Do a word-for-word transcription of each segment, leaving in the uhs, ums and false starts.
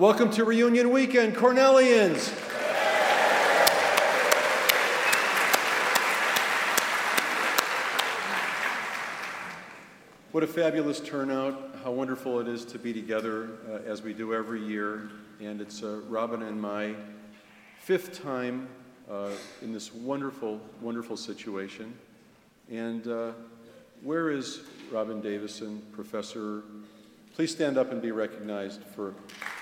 Welcome to Reunion Weekend, Cornellians. What a fabulous turnout. How wonderful it is to be together uh, as we do every year. And it's uh, Robin and my fifth time uh, in this wonderful, wonderful situation. And uh, where is Robin Davison, Professor? Please stand up and be recognized for...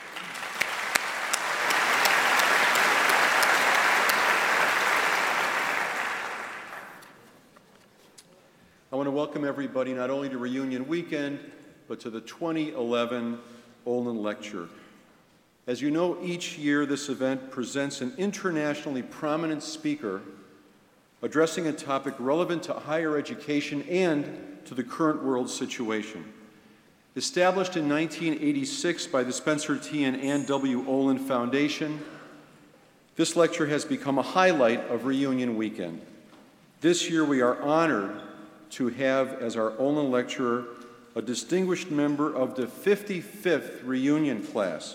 I want to welcome everybody not only to Reunion Weekend, but to the twenty eleven Olin Lecture. As you know, each year this event presents an internationally prominent speaker addressing a topic relevant to higher education and to the current world situation. Established in nineteen eighty-six by the Spencer T. and Ann W. Olin Foundation, this lecture has become a highlight of Reunion Weekend. This year we are honored to have as our Olin lecturer a distinguished member of the fifty-fifth reunion class.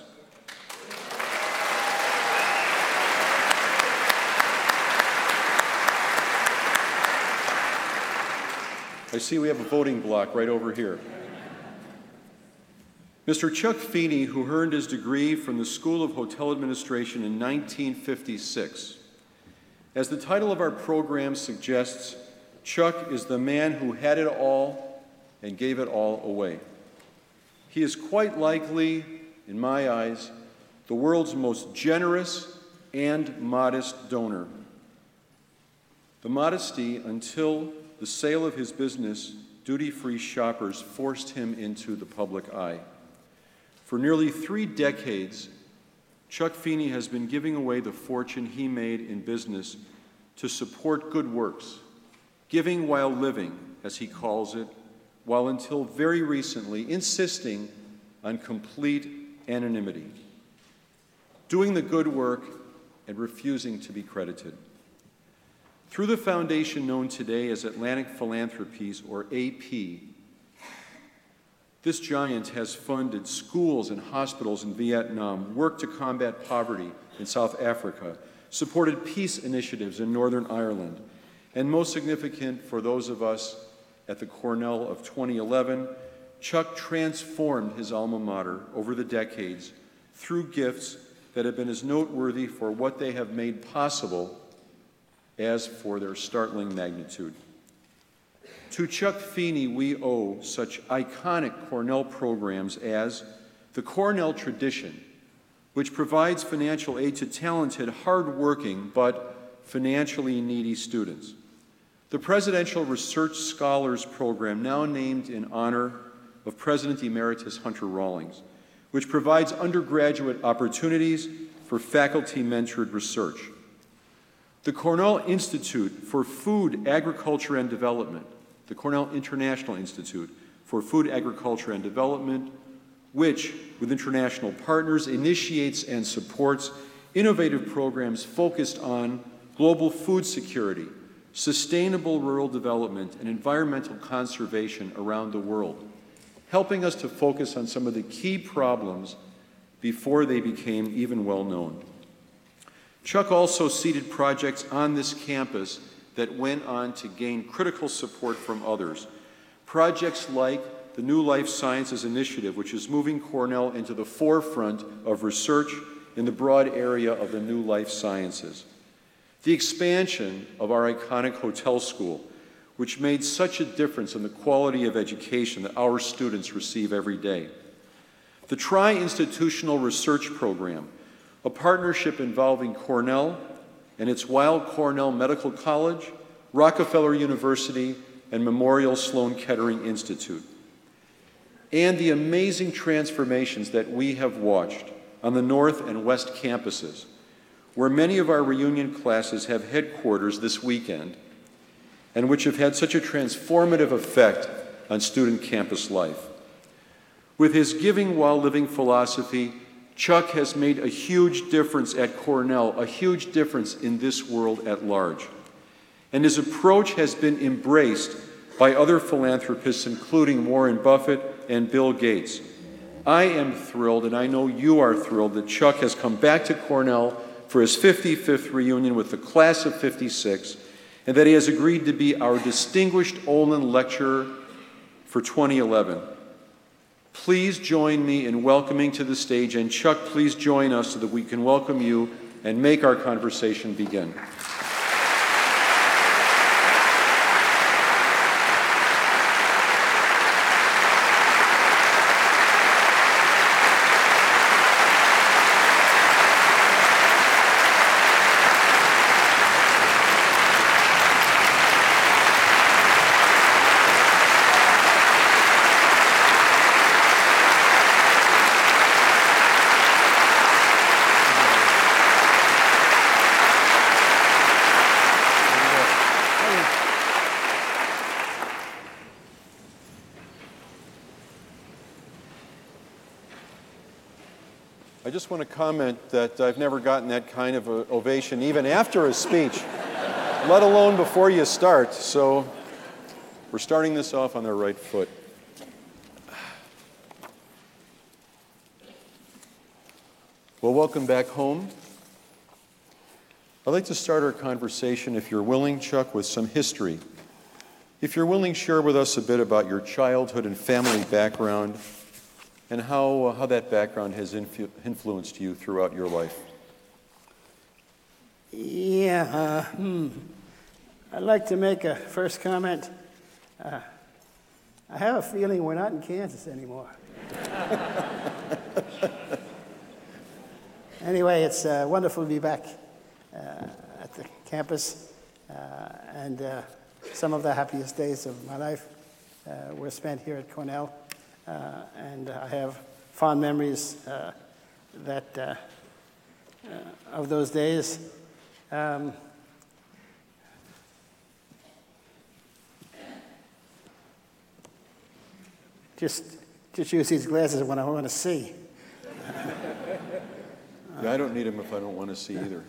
I see we have a voting block right over here. Mister Chuck Feeney, who earned his degree from the School of Hotel Administration in nineteen fifty-six. As the title of our program suggests, Chuck is the man who had it all and gave it all away. He is quite likely, in my eyes, the world's most generous and modest donor. The modesty until the sale of his business, Duty Free Shoppers, forced him into the public eye. For nearly three decades, Chuck Feeney has been giving away the fortune he made in business to support good works. Giving while living, as he calls it, while until very recently insisting on complete anonymity. Doing the good work and refusing to be credited. Through the foundation known today as Atlantic Philanthropies, or A P, this giant has funded schools and hospitals in Vietnam, worked to combat poverty in South Africa, supported peace initiatives in Northern Ireland, and most significant for those of us at the Cornell of twenty eleven, Chuck transformed his alma mater over the decades through gifts that have been as noteworthy for what they have made possible as for their startling magnitude. To Chuck Feeney, we owe such iconic Cornell programs as the Cornell Tradition, which provides financial aid to talented, hard-working, but financially needy students. The Presidential Research Scholars Program, now named in honor of President Emeritus Hunter Rawlings, which provides undergraduate opportunities for faculty-mentored research. The Cornell Institute for Food, Agriculture, and Development, the Cornell International Institute for Food, Agriculture, and Development, which, with international partners, initiates and supports innovative programs focused on global food security, sustainable rural development, and environmental conservation around the world, helping us to focus on some of the key problems before they became even well known. Chuck also seeded projects on this campus that went on to gain critical support from others. Projects like the New Life Sciences Initiative, which is moving Cornell into the forefront of research in the broad area of the new life sciences. The expansion of our iconic hotel school, which made such a difference in the quality of education that our students receive every day. The Tri-Institutional Research Program, a partnership involving Cornell and its Weill Cornell Medical College, Rockefeller University, and Memorial Sloan Kettering Institute. And the amazing transformations that we have watched on the North and West campuses, where many of our reunion classes have headquarters this weekend, and which have had such a transformative effect on student campus life. With his giving while living philosophy, Chuck has made a huge difference at Cornell, a huge difference in this world at large. And his approach has been embraced by other philanthropists, including Warren Buffett and Bill Gates. I am thrilled, and I know you are thrilled, that Chuck has come back to Cornell for his fifty-fifth reunion with the class of fifty-six, and that he has agreed to be our distinguished Olin lecturer for twenty eleven. Please join me in welcoming to the stage, and Chuck, please join us so that we can welcome you and make our conversation begin. I just want to comment that I've never gotten that kind of a ovation even after a speech, let alone before you start. So we're starting this off on the right foot. Well, welcome back home. I'd like to start our conversation, if you're willing, Chuck, with some history. If you're willing, share with us a bit about your childhood and family background, and how, uh, how that background has influ- influenced you throughout your life. Yeah, uh, hmm. I'd like to make a first comment. Uh, I have a feeling we're not in Kansas anymore. Anyway, it's uh, wonderful to be back uh, at the campus, uh, and uh, some of the happiest days of my life uh, were spent here at Cornell. Uh, and I have fond memories uh, that uh, uh, of those days. Um, just, just use these glasses when I want to see. Yeah, I don't need them if I don't want to see either.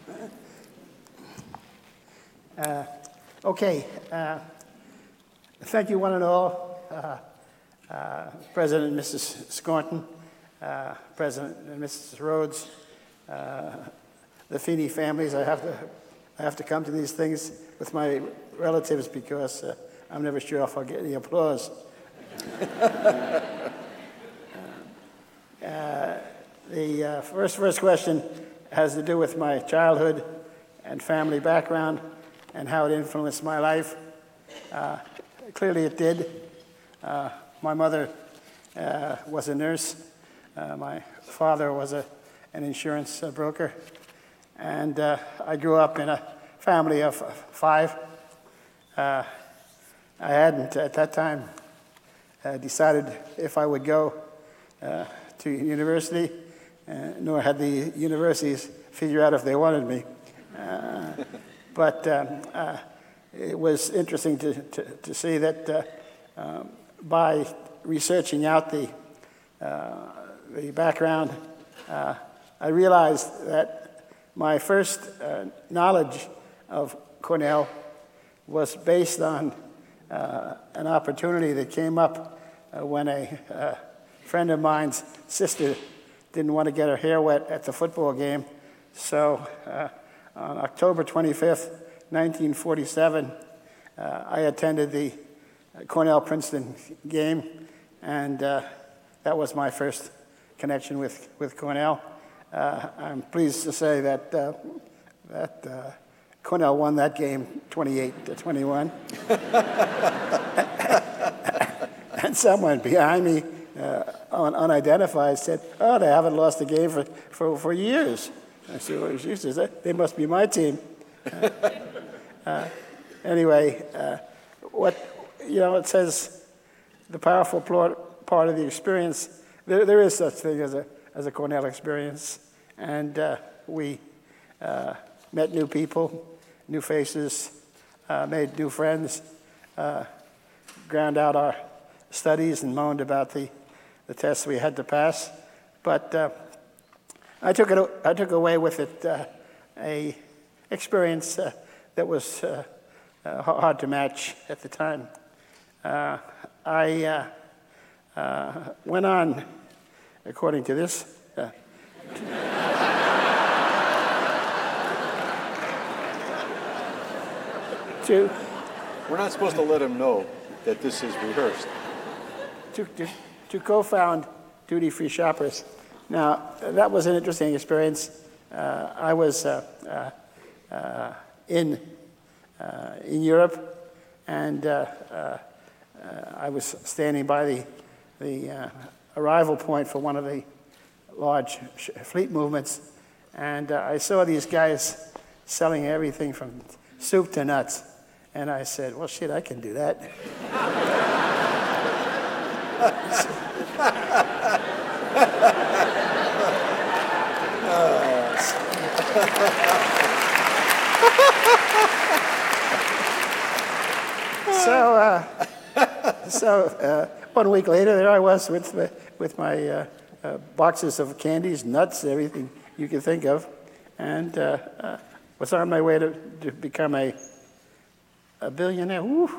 uh, okay. Uh, thank you, one and all. Uh, Uh, President and Missus Scorton, uh, President and Missus Rhodes, uh, the Feeney families. I have to, I have to come to these things with my relatives because uh, I'm never sure if I'll get any applause. uh, uh, the uh, first first question has to do with my childhood and family background and how it influenced my life. Uh, clearly, it did. Uh, My mother uh, was a nurse. Uh, my father was a, an insurance uh, broker. And uh, I grew up in a family of five. Uh, I hadn't, at that time, uh, decided if I would go uh, to university, uh, nor had the universities figured out if they wanted me. Uh, but um, uh, it was interesting to, to, to see that uh, um, by researching out the, uh, the background, uh, I realized that my first uh, knowledge of Cornell was based on uh, an opportunity that came up uh, when a uh, friend of mine's sister didn't want to get her hair wet at the football game. So uh, on October twenty-fifth, nineteen forty-seven, uh, I attended the Cornell-Princeton game, and uh, that was my first connection with, with Cornell. Uh, I'm pleased to say that, uh, that uh, Cornell won that game twenty-eight to twenty-one. And someone behind me, uh, un- unidentified, said, oh, they haven't lost a game for, for, for years. I said, well, Jesus, they must be my team. Uh, uh, anyway, uh, what... You know, it says the powerful part of the experience. There, there is such thing as a as a Cornell experience, and uh, we uh, met new people, new faces, uh, made new friends, uh, ground out our studies, and moaned about the the tests we had to pass. But uh, I took it. I took away with it uh, a experience uh, that was uh, uh, hard to match at the time. Uh, I uh, uh, went on according to this. Uh, to, We're not supposed to let him know that this is rehearsed. to, to, to co-found Duty Free Shoppers. Now, that was an interesting experience. Uh, I was uh, uh, uh, in, uh, in Europe, and uh, uh, uh, I was standing by the, the uh, arrival point for one of the large sh- fleet movements, and uh, I saw these guys selling everything from soup to nuts. And I said, well, shit, I can do that. so, uh, so uh, one week later, there I was with my, with my uh, uh, boxes of candies, nuts, everything you can think of, and uh, uh, was on my way to, to become a a billionaire. Woo.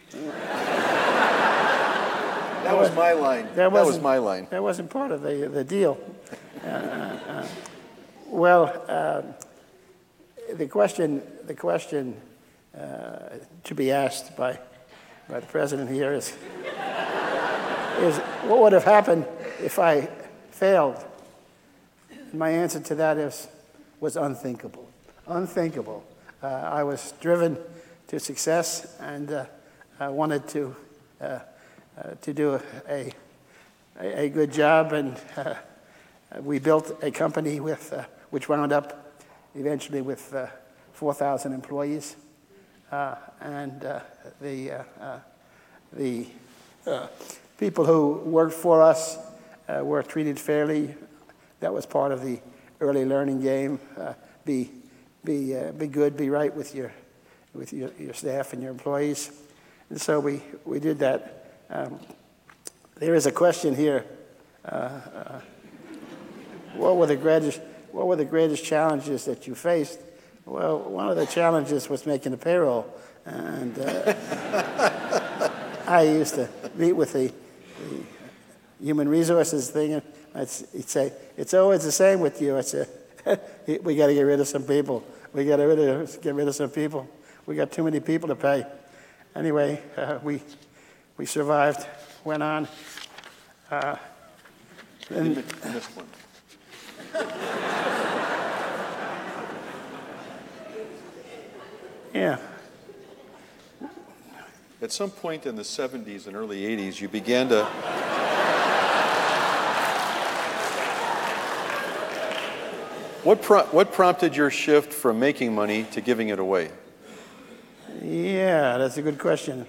That was my line. That, that was my line. That wasn't part of the the deal. Uh, uh, well, uh, the question the question uh, to be asked by by the president here is is what would have happened if I failed? My answer to that is was unthinkable. Unthinkable. Uh, I was driven to success, and uh, I wanted to uh, uh, to do a, a a good job, and uh, we built a company with uh, which wound up eventually with uh, four thousand employees, uh, and uh, the uh, uh, the uh, people who worked for us uh, were treated fairly. That was part of the early learning game. Uh, be be uh, be good, be right with your with your, your staff and your employees. And so we, we did that. Um, there is a question here. Uh, uh, what were the greatest, what were the greatest challenges that you faced? Well, one of the challenges was making the payroll. And uh, I used to meet with the, the human resources thing, and I'd, he'd say, it's always the same with you. I'd say, we got to get rid of some people. We got to rid of, get rid of some people. We got too many people to pay. Anyway, uh, we we survived, went on. Uh, and missed one. Yeah. At some point in the seventies and early eighties, you began to what pro- what prompted your shift from making money to giving it away? Yeah, that's a good question.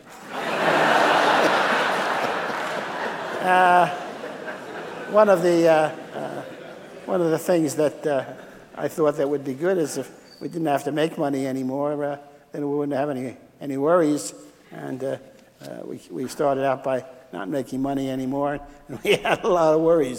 uh, one of the uh, uh, one of the things that uh, I thought that would be good is if we didn't have to make money anymore, uh, then we wouldn't have any any worries. And uh, uh, we we started out by not making money anymore, and we had a lot of worries.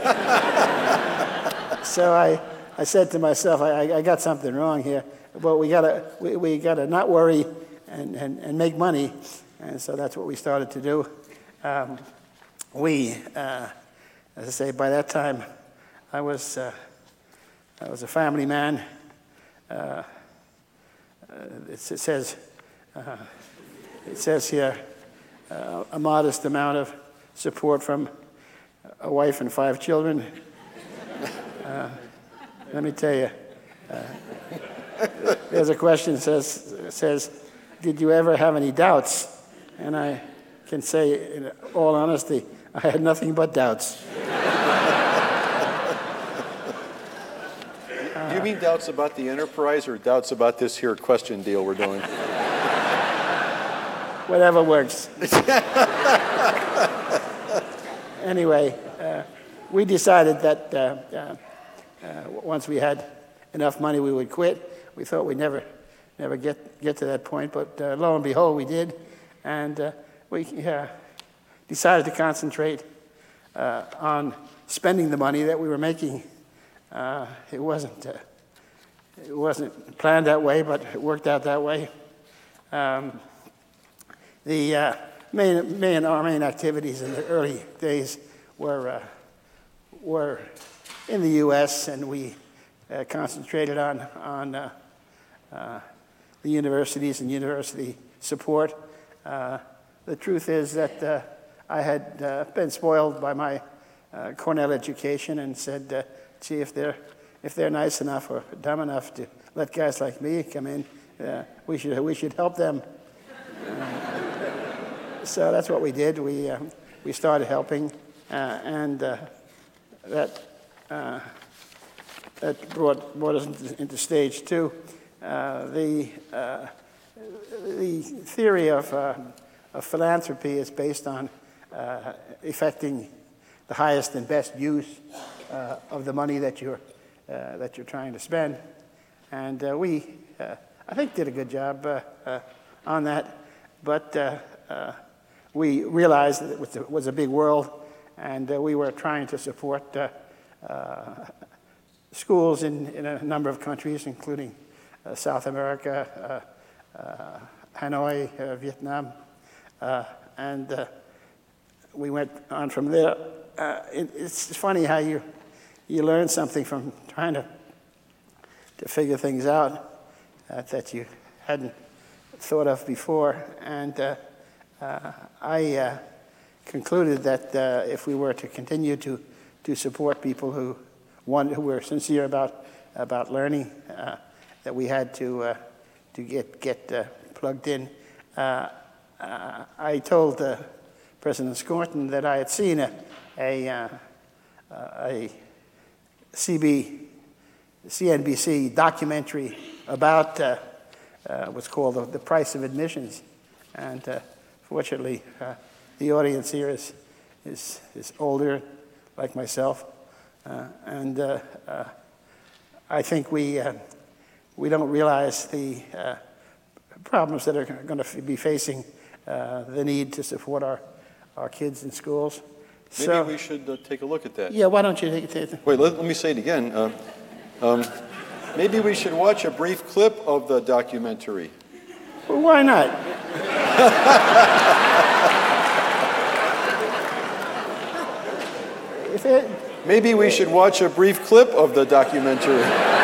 So I I said to myself, I, I got something wrong here. But we gotta we, we gotta not worry and, and, and make money, and so that's what we started to do. Um, we, uh, as I say, by that time, I was uh, I was a family man. Uh, uh, it, it says uh, it says here uh, a modest amount of support from a wife and five children. Uh, let me tell you. Uh, There's a question that says, says, did you ever have any doubts? And I can say, in all honesty, I had nothing but doubts. Do you mean doubts about the enterprise or doubts about this here question deal we're doing? Whatever works. Anyway, uh, we decided that uh, uh, uh, once we had enough money, we would quit. We thought we'd never, never get get to that point, but uh, lo and behold, we did, and uh, we uh, decided to concentrate uh, on spending the money that we were making. Uh, it wasn't uh, it wasn't planned that way, but it worked out that way. Um, the uh, main main our main activities in the early days were uh, were in the U S and we uh, concentrated on, on uh, uh, the universities and university support. Uh, the truth is that uh, I had uh, been spoiled by my uh, Cornell education and said, uh, gee, if they're, if they're nice enough or dumb enough to let guys like me come in, uh, we, should, we should help them. Uh, so that's what we did. We, uh, we started helping, uh, and uh, that, uh, that brought, brought us into, into stage two. Uh, the, uh, the theory of, uh, of philanthropy is based on uh, effecting the highest and best use uh, of the money that you're, uh, that you're trying to spend. And uh, we, uh, I think, did a good job uh, uh, on that. But uh, uh, we realized that it was a, was a big world, and uh, we were trying to support uh, uh, schools in, in a number of countries, including uh, South America, uh, uh, Hanoi, uh, Vietnam, uh, and uh, we went on from there. Uh, it, it's funny how you you learn something from trying to to figure things out uh, that you hadn't thought of before, and uh, uh, I uh, concluded that uh, if we were to continue to to support people who one who were sincere about about learning, uh, that we had to uh, to get get uh, plugged in. Uh, uh, I told uh, President Scorton that I had seen a a, uh, a C B, C N B C documentary about uh, uh, what's called the, the price of admissions, and uh, fortunately, uh, the audience here is is is older, like myself, uh, and uh, uh, I think we uh, we don't realize the uh, problems that are going to be facing uh, the need to support our our kids in schools. Maybe so, we should uh, take a look at that. Yeah, why don't you take it? Wait, let, let me say it again. Uh, um, maybe we should watch a brief clip of the documentary. Well, why not? If it, maybe we should watch a brief clip of the documentary.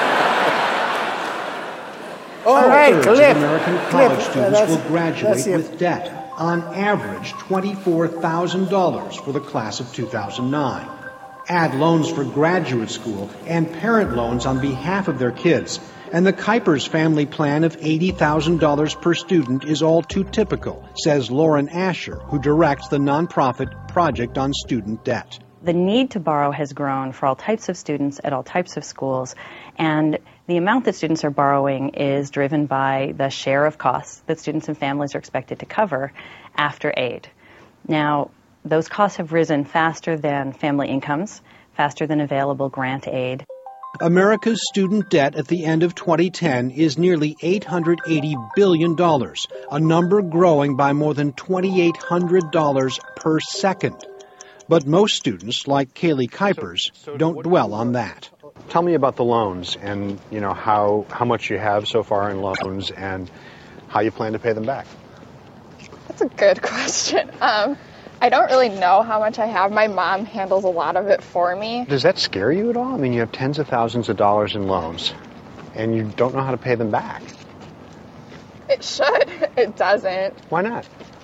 Oh, all right, clip. Two-thirds of American college clip. students uh, will graduate with debt. On average, twenty-four thousand dollars for the class of two thousand nine. Add loans for graduate school and parent loans on behalf of their kids, and the Kuipers family plan of eighty thousand dollars per student is all too typical, says Lauren Asher, who directs the nonprofit Project on Student Debt. The need to borrow has grown for all types of students at all types of schools, and the amount that students are borrowing is driven by the share of costs that students and families are expected to cover after aid. Now, those costs have risen faster than family incomes, faster than available grant aid. America's student debt at the end of twenty ten is nearly eight hundred eighty billion dollars, a number growing by more than two thousand eight hundred dollars per second. But most students, like Kaylee Kuipers, so, so don't dwell on that. Tell me about the loans and, you know, how, how much you have so far in loans and how you plan to pay them back. That's a good question. Um, I don't really know how much I have. My mom handles a lot of it for me. Does that scare you at all? I mean, you have tens of thousands of dollars in loans and you don't know how to pay them back. It should. It doesn't. Why not?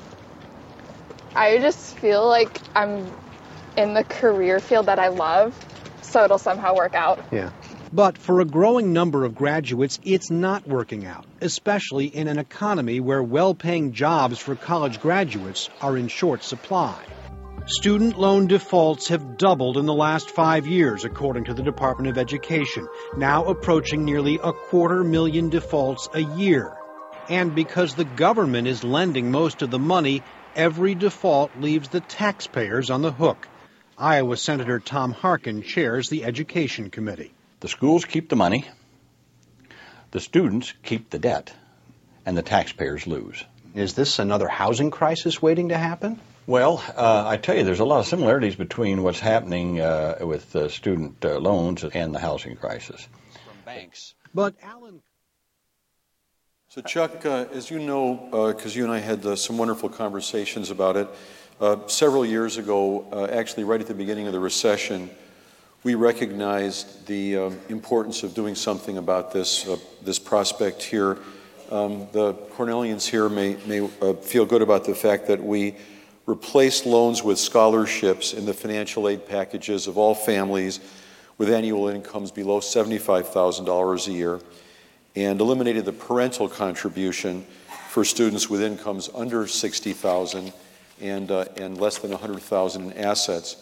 I just feel like I'm in the career field that I love, so it'll somehow work out. Yeah. But for a growing number of graduates, it's not working out, especially in an economy where well-paying jobs for college graduates are in short supply. Student loan defaults have doubled in the last five years, according to the Department of Education, now approaching nearly a quarter million defaults a year. And because the government is lending most of the money, every default leaves the taxpayers on the hook. Iowa Senator Tom Harkin chairs the Education Committee. The schools keep the money, the students keep the debt, and the taxpayers lose. Is this another housing crisis waiting to happen? Well, uh, I tell you, there's a lot of similarities between what's happening uh, with uh, student uh, loans and the housing crisis. From banks. But Alan... So, Chuck, uh, as you know, because uh, you and I had uh, some wonderful conversations about it, uh, several years ago, uh, actually right at the beginning of the recession, we recognized the um, importance of doing something about this, uh, this prospect here. Um, the Cornellians here may, may uh, feel good about the fact that we replaced loans with scholarships in the financial aid packages of all families with annual incomes below seventy-five thousand dollars a year, and eliminated the parental contribution for students with incomes under sixty thousand dollars and, uh, and less than one hundred thousand dollars in assets.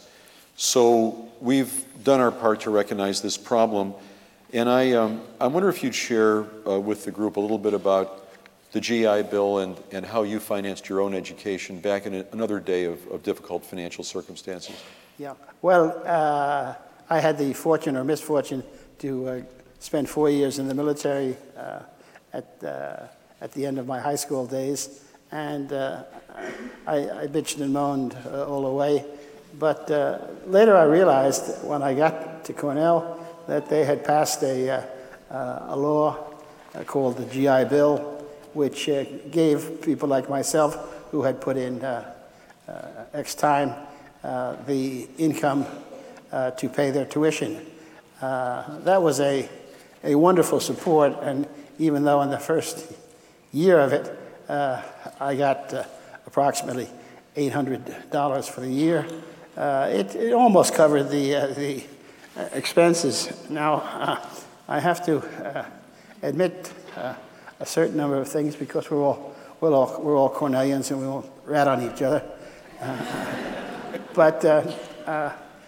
So we've done our part to recognize this problem, and I, um, I wonder if you'd share uh, with the group a little bit about the G I Bill and, and how you financed your own education back in a, another day of, of difficult financial circumstances. Yeah, well, uh, I had the fortune or misfortune to uh, spend four years in the military uh, at, uh, at the end of my high school days, and uh, I, I bitched and moaned uh, all the way. But uh, later I realized when I got to Cornell that they had passed a, uh, uh, a law uh, called the G I Bill, which uh, gave people like myself who had put in uh, uh, X time uh, the income uh, to pay their tuition. Uh, that was a, a wonderful support, and even though in the first year of it uh, I got uh, approximately eight hundred dollars for the year, uh, it, it almost covered the, uh, the expenses. Now, uh, I have to uh, admit uh, a certain number of things because we're all, we're all, we're all Cornellians and we all rat on each other. Uh, but uh, uh,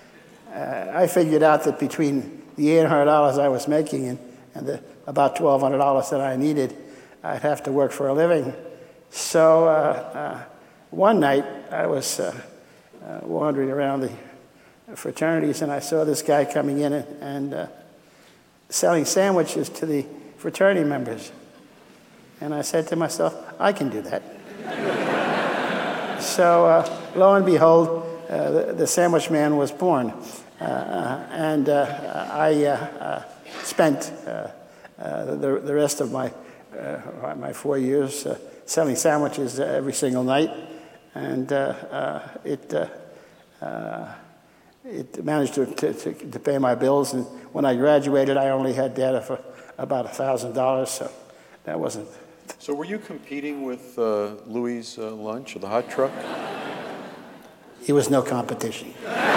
uh, I figured out that between the eight hundred dollars I was making and, and the about twelve hundred dollars that I needed, I'd have to work for a living. So uh, uh, one night I was uh, uh, wandering around the fraternities and I saw this guy coming in and, and uh, selling sandwiches to the fraternity members. And I said to myself, I can do that. So uh, lo and behold, uh, the, the sandwich man was born. Uh, and uh, I uh, uh, spent uh, uh, the, the rest of my, uh, my four years uh, selling sandwiches every single night. And uh, uh, it, uh, uh, it managed to, to, to pay my bills. And when I graduated, I only had debt for about one thousand dollars, so that wasn't... So were you competing with uh, Louis' uh, lunch or the hot truck? It was no competition.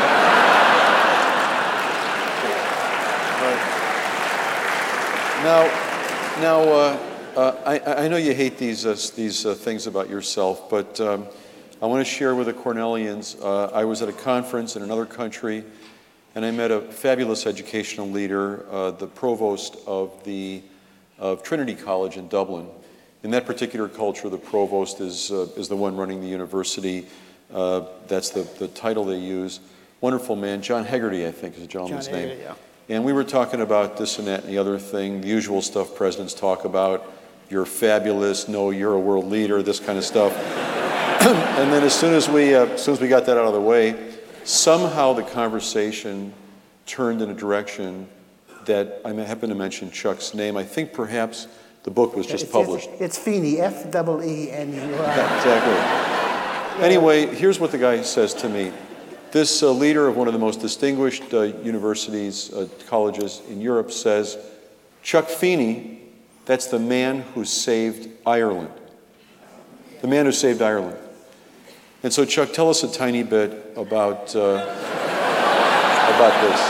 Now, now uh, uh, I, I know you hate these uh, these uh, things about yourself, but um, I want to share with the Cornellians. Uh, I was at a conference in another country, and I met a fabulous educational leader, uh, the provost of the of Trinity College in Dublin. In that particular culture, the provost is uh, is the one running the university. Uh, that's the, the title they use. Wonderful man, John Hegarty, I think is the gentleman's John name. Hegarty, yeah. And we were talking about this and that and the other thing, the usual stuff presidents talk about. You're fabulous, no, you're a world leader, this kind of stuff. And then as soon as we uh, as soon as we got that out of the way, somehow the conversation turned in a direction that I happen to mention Chuck's name. I think perhaps the book was just it's, published. It's, it's Feeney, F E E N E Y. Exactly. Anyway, here's what the guy says to me. This uh, leader of one of the most distinguished uh, universities, uh, colleges in Europe says, Chuck Feeney, that's the man who saved Ireland. The man who saved Ireland. And so, Chuck, tell us a tiny bit about, uh, about this.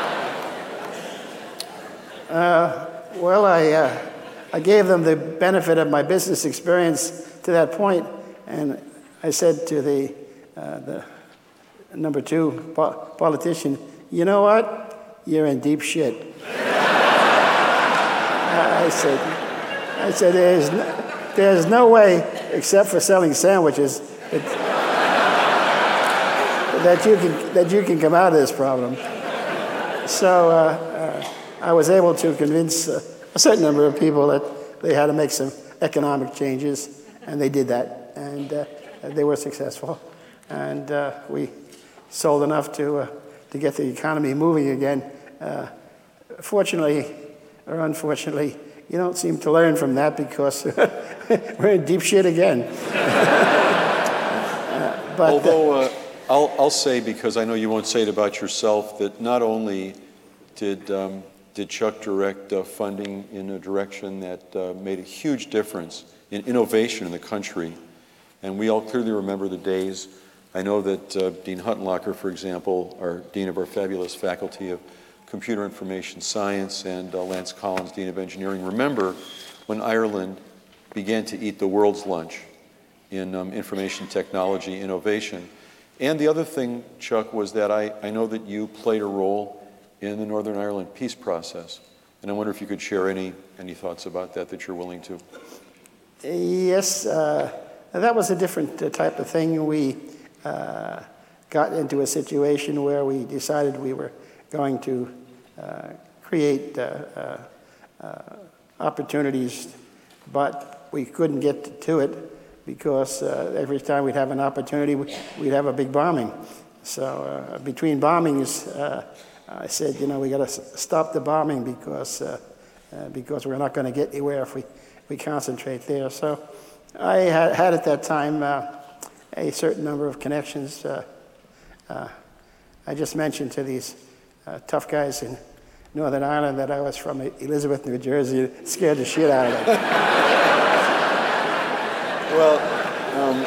Uh, well, I, uh, I gave them the benefit of my business experience to that point, and I said to the, uh, the number two po- politician, you know what? You're in deep shit. I said, I said, there's no, there's no way, except for selling sandwiches, that, that you can that you can come out of this problem. So uh, uh, I was able to convince uh, a certain number of people that they had to make some economic changes, and they did that, and uh, they were successful, and uh, we sold enough to uh, to get the economy moving again. Uh, fortunately, or unfortunately, you don't seem to learn from that because we're in deep shit again. uh, but, Although uh, I'll, I'll say, because I know you won't say it about yourself, that not only did, um, did Chuck direct uh, funding in a direction that uh, made a huge difference in innovation in the country, and we all clearly remember the days. I know that uh, Dean Huttenlocher, for example, our dean of our fabulous faculty of Computer Information Science, and uh, Lance Collins, dean of engineering, remember when Ireland began to eat the world's lunch in um, information technology innovation. And the other thing, Chuck, was that I, I know that you played a role in the Northern Ireland peace process. And I wonder if you could share any, any thoughts about that that you're willing to. Yes, uh, that was a different uh, type of thing. We uh, got into a situation where we decided we were going to uh, create uh, uh, uh, opportunities, but we couldn't get to it because uh, every time we'd have an opportunity, we'd have a big bombing. So uh, between bombings, uh, I said, you know, we got to stop the bombing because uh, uh, because we're not going to get anywhere if we, we concentrate there. So I had, had at that time uh, a certain number of connections. Uh, uh, I just mentioned to these uh, tough guys in Northern Ireland that I was from Elizabeth, New Jersey. It scared the shit out of them. Well, um,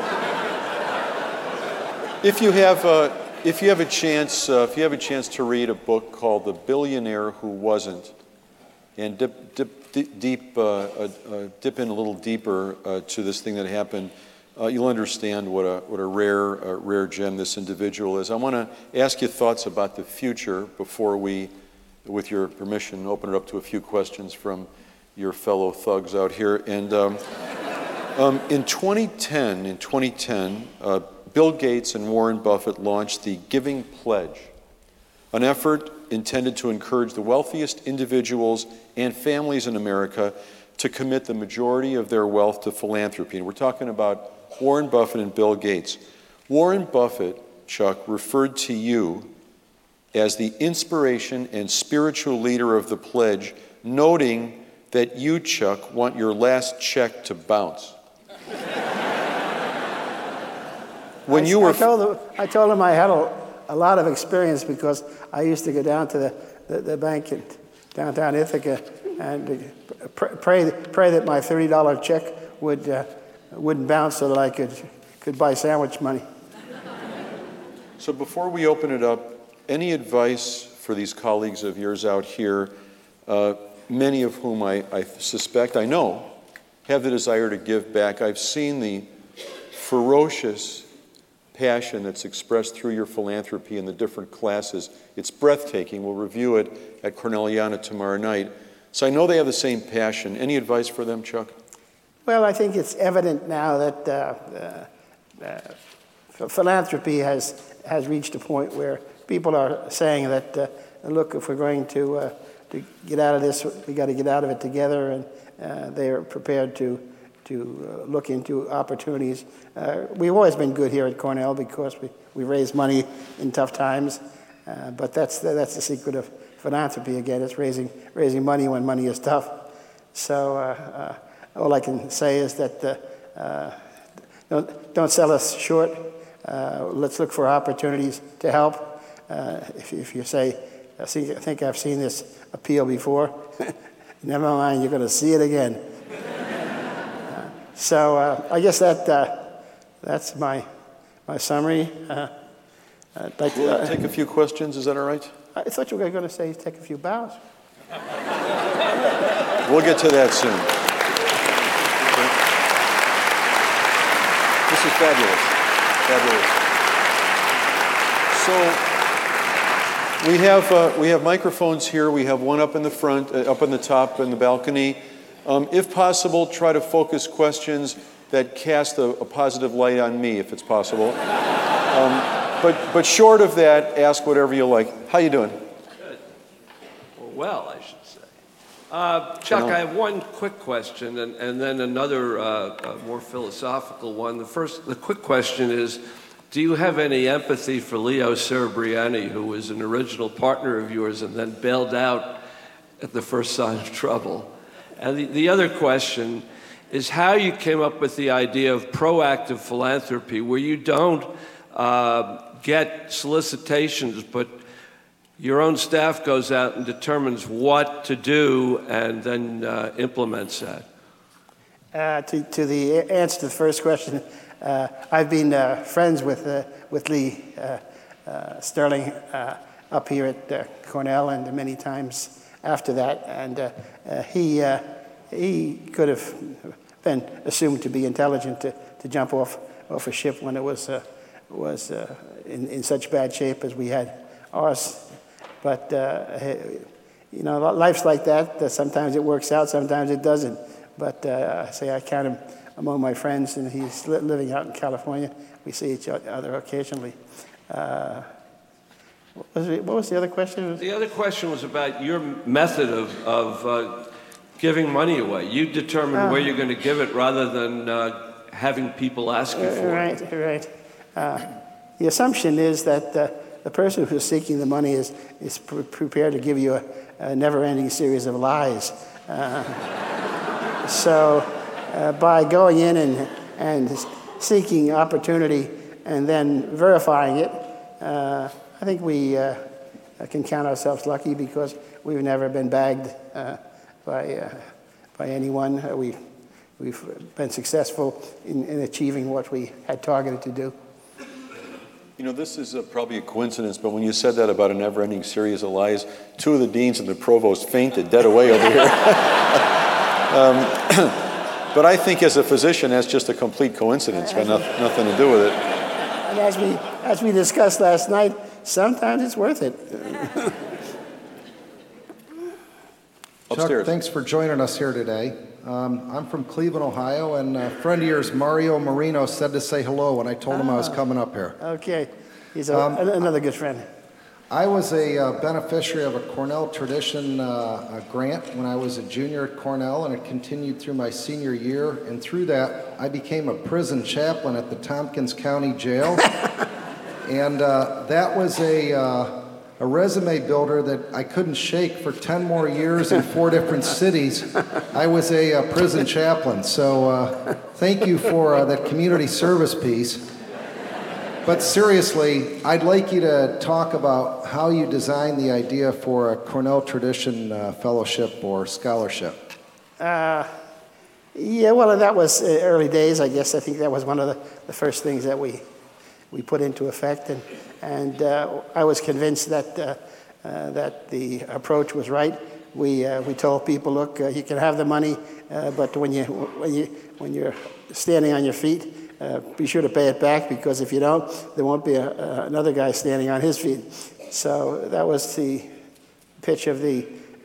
if you have uh, if you have a chance, uh, if you have a chance to read a book called "The Billionaire Who Wasn't," and dip dip dip, deep uh, uh, uh, dip in a little deeper uh, to this thing that happened, uh, you'll understand what a what a rare uh, rare gem this individual is. I want to ask you thoughts about the future before we, with your permission, open it up to a few questions from your fellow thugs out here. And um, Um, in twenty ten, in twenty ten, uh, Bill Gates and Warren Buffett launched the Giving Pledge, an effort intended to encourage the wealthiest individuals and families in America to commit the majority of their wealth to philanthropy. And we're talking about Warren Buffett and Bill Gates. Warren Buffett, Chuck, referred to you as the inspiration and spiritual leader of the pledge, noting that you, Chuck, want your last check to bounce. When I, you were, I told him, I told him I had a, a lot of experience because I used to go down to the, the, the bank in downtown Ithaca and pray pray that my thirty dollar check would uh, wouldn't bounce so that I could could buy sandwich money. So before we open it up, any advice for these colleagues of yours out here, uh, many of whom I, I suspect, I know, have the desire to give back. I've seen the ferocious passion that's expressed through your philanthropy in the different classes. It's breathtaking. We'll review it at Cornelliana tomorrow night. So I know they have the same passion. Any advice for them, Chuck? Well, I think it's evident now that uh, uh, uh, philanthropy has, has reached a point where people are saying that, uh, look, if we're going to, uh, to get out of this, we got to get out of it together, and uh, they are prepared to to uh, look into opportunities. Uh, we've always been good here at Cornell because we, we raise money in tough times, uh, but that's the, that's the secret of philanthropy again. It's raising raising money when money is tough. So uh, uh, all I can say is that uh, uh, don't don't sell us short. Uh, let's look for opportunities to help. Uh, if, if you say, I, see, I think I've seen this appeal before, never mind, you're going to see it again. So uh, I guess that uh, that's my my summary. Uh, I'd like to, we'll take a few questions. Is that all right? I thought you were going to say take a few bows. We'll get to that soon. This is fabulous. Fabulous. So we have uh, we have microphones here. We have one up in the front, uh, up in the top in the balcony. Um, if possible, try to focus questions that cast a, a positive light on me, if it's possible. Um, but, but short of that, ask whatever you like. How you doing? Good. Well, well I should say. Uh, Chuck, I have one quick question, and, and then another uh, uh, more philosophical one. The first, the quick question is, do you have any empathy for Leo Cerebriani, who was an original partner of yours and then bailed out at the first sign of trouble? And the, the other question is how you came up with the idea of proactive philanthropy, where you don't uh, get solicitations, but your own staff goes out and determines what to do and then uh, implements that? Uh, to, to the answer to the first question, uh, I've been uh, friends with, uh, with Lee uh, uh, Sterling uh, up here at uh, Cornell and many times after that, and uh, uh, he, uh, he could have been assumed to be intelligent to, to jump off, off a ship when it was, uh, was uh, in, in such bad shape as we had ours. But, uh, you know, life's like that. Sometimes it works out, sometimes it doesn't. But uh, I say I count him among my friends, and he's li living out in California. We see each other occasionally. Uh, what, was it, what was the other question? The other question was about your method of, of uh, giving money away. You determine uh, where you're going to give it rather than uh, having people ask you for right, it. Right, right. Uh, the assumption is that uh, the person who's seeking the money is, is pre prepared to give you a, a never-ending series of lies. Uh, So uh, by going in and, and seeking opportunity and then verifying it, uh, I think we uh, can count ourselves lucky because we've never been bagged uh, by, uh, by anyone. Uh, we, we've been successful in, in achieving what we had targeted to do. You know, this is uh, probably a coincidence, but when you said that about a never-ending series of lies, two of the deans and the provost fainted dead away over here. Um, but I think as a physician, that's just a complete coincidence. Got no, nothing to do with it. And as we, as we discussed last night, sometimes it's worth it. Upstairs. Chuck, thanks for joining us here today. Um, I'm from Cleveland, Ohio, and a friend of yours, Mario Marino, said to say hello when I told ah, him I was coming up here. Okay. He's a, um, another good friend. I was a uh, beneficiary of a Cornell Tradition uh, a grant when I was a junior at Cornell, and it continued through my senior year. And through that, I became a prison chaplain at the Tompkins County Jail. And uh, that was a, uh, a resume builder that I couldn't shake for ten more years in four different cities. I was a, a prison chaplain. So uh, thank you for uh, that community service piece. But seriously, I'd like you to talk about how you designed the idea for a Cornell Tradition uh, Fellowship or Scholarship. Uh, yeah, well, that was uh, early days, I guess. I think that was one of the, the first things that we, we put into effect. And, and uh, I was convinced that, uh, uh, that the approach was right. We, uh, we told people, look, uh, you can have the money, uh, but when, you, when, you, when you're standing on your feet, Uh, be sure to pay it back, because if you don't, there won't be a, uh, another guy standing on his feet. So that was the pitch of the,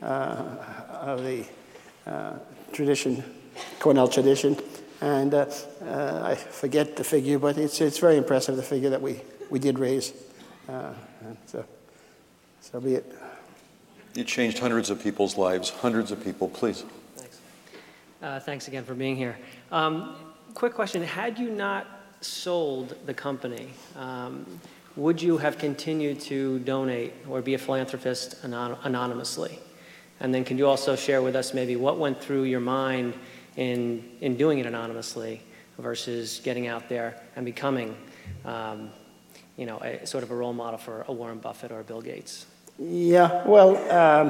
uh, of the uh, tradition, Cornell tradition. And uh, uh, I forget the figure, but it's, it's very impressive, the figure that we, we did raise. Uh, so, so be it. You changed hundreds of people's lives, hundreds of people, please. Thanks. Uh, thanks again for being here. Um, Quick question, had you not sold the company, um, would you have continued to donate or be a philanthropist anon anonymously? And then can you also share with us maybe what went through your mind in, in doing it anonymously versus getting out there and becoming um, you know, a, sort of a role model for a Warren Buffett or a Bill Gates? Yeah, well, um,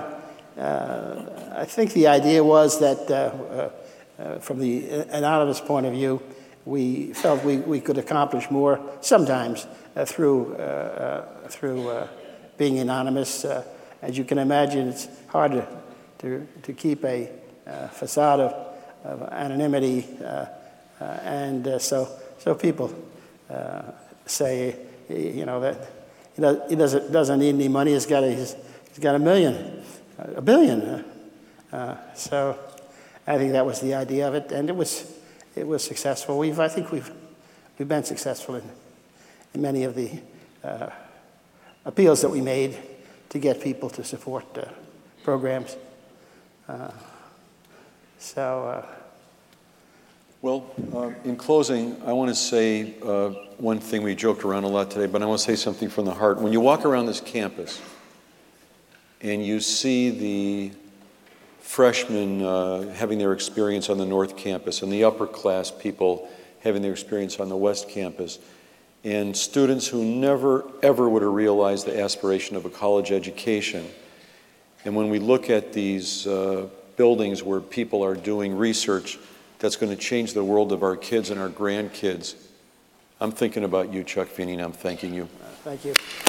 uh, I think the idea was that uh, uh, Uh, from the anonymous point of view, we felt we, we could accomplish more sometimes uh, through, uh, uh, through uh, being anonymous. Uh, as you can imagine, it's hard to, to, to keep a uh, facade of, of anonymity, uh, uh, and uh, so, so people uh, say, you know, that he, does, he doesn't, doesn't need any money, he's got a, he's, he's got a million, a billion. Uh, so. I think that was the idea of it, and it was, it was successful. We've, I think we've, we've been successful in, in many of the uh, appeals that we made to get people to support uh, programs. Uh, so. Uh, well, uh, in closing, I want to say uh, one thing. We joked around a lot today, but I want to say something from the heart. When you walk around this campus and you see the freshmen uh, having their experience on the North Campus and the upper class people having their experience on the West Campus, and students who never, ever would have realized the aspiration of a college education. And when we look at these uh, buildings where people are doing research that's going to change the world of our kids and our grandkids, I'm thinking about you, Chuck Feeney, and I'm thanking you. Thank you.